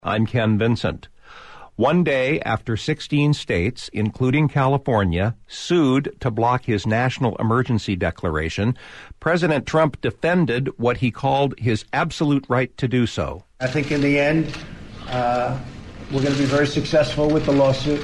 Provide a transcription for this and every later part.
I'm Ken Vincent. One day after 16 states, including California, sued to block his national emergency declaration, President Trump defended what he called his absolute right to do so. I think in the end, we're going to be very successful with the lawsuit.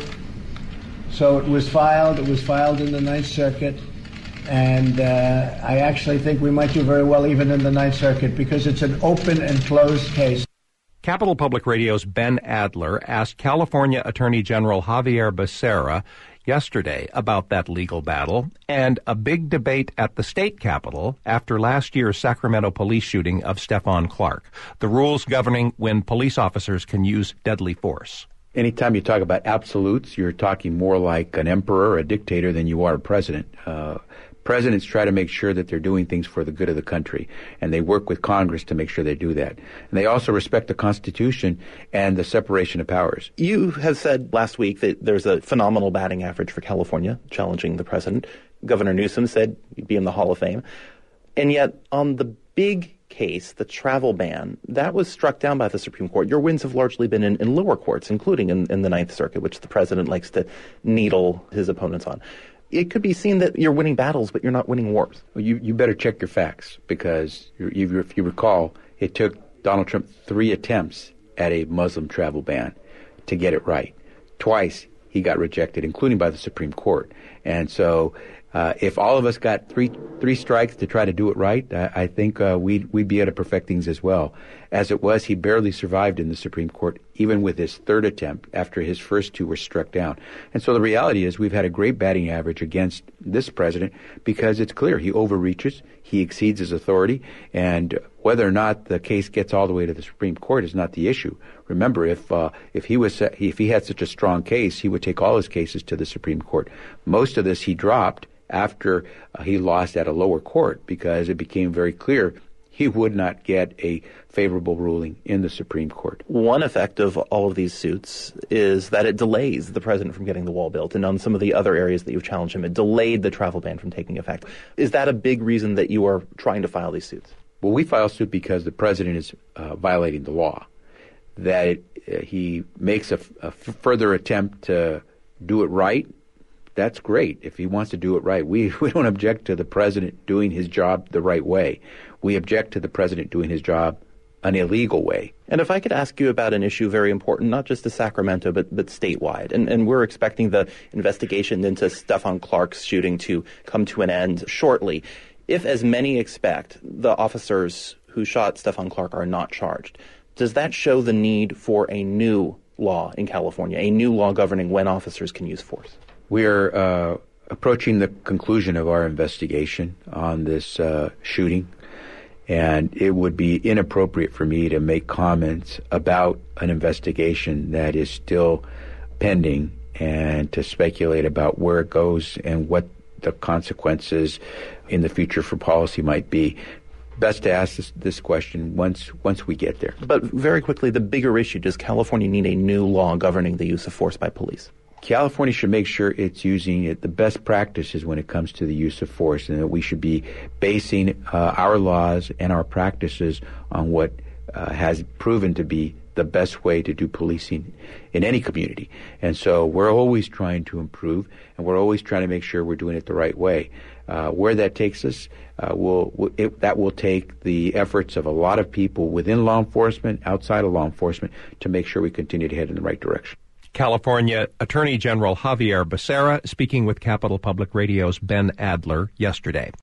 So it was filed in the Ninth Circuit, and I actually think we might do very well even in the Ninth Circuit because it's an open and closed case. Capital Public Radio's Ben Adler asked California Attorney General Xavier Becerra yesterday about that legal battle and a big debate at the state capitol after last year's Sacramento police shooting of Stephon Clark, the rules governing when police officers can use deadly force. Anytime you talk about absolutes, you're talking more like an emperor or a dictator than you are a president. Presidents try to make sure that they're doing things for the good of the country, and they work with Congress to make sure they do that. And they also respect the Constitution and the separation of powers. You have said last week that there's a phenomenal batting average for California, challenging the president. Governor Newsom said he'd be in the Hall of Fame. And yet, on the big case, the travel ban, that was struck down by the Supreme Court. Your wins have largely been in lower courts, including in the Ninth Circuit, which the president likes to needle his opponents on. It could be seen that you're winning battles, but you're not winning wars. Well, you better check your facts, because if you recall, it took Donald Trump 3 attempts at a Muslim travel ban to get it right. Twice he got rejected, including by the Supreme Court. And so if all of us got three strikes to try to do it right, I think we'd be able to perfect things as well. As it was, he barely survived in the Supreme Court, even with his third attempt after his first 2 were struck down. And so the reality is we've had a great batting average against this president because it's clear he overreaches, he exceeds his authority, and whether or not the case gets all the way to the Supreme Court is not the issue. Remember, if he had such a strong case, he would take all his cases to the Supreme Court. Most of this he dropped after he lost at a lower court because it became very clear he would not get a favorable ruling in the Supreme Court. One effect of all of these suits is that it delays the president from getting the wall built. And on some of the other areas that you've challenged him, it delayed the travel ban from taking effect. Is that a big reason that you are trying to file these suits? Well, we file suit because the president is violating the law, that he makes a further attempt to do it right. That's great. If he wants to do it right, we don't object to the president doing his job the right way. We object to the president doing his job an illegal way. And if I could ask you about an issue very important, not just to Sacramento, but statewide. And we're expecting the investigation into Stephon Clark's shooting to come to an end shortly. If, as many expect, the officers who shot Stephon Clark are not charged, does that show the need for a new law in California, a new law governing when officers can use force? We're approaching the conclusion of our investigation on this shooting, and it would be inappropriate for me to make comments about an investigation that is still pending and to speculate about where it goes and what the consequences in the future for policy might be. Best to ask this question once we get there. But very quickly, the bigger issue, does California need a new law governing the use of force by police? California should make sure it's using the best practices when it comes to the use of force, and that we should be basing our laws and our practices on what has proven to be the best way to do policing in any community. And so we're always trying to improve, and we're always trying to make sure we're doing it the right way. Where that takes us, that will take the efforts of a lot of people within law enforcement, outside of law enforcement, to make sure we continue to head in the right direction. California Attorney General Xavier Becerra speaking with Capital Public Radio's Ben Adler yesterday.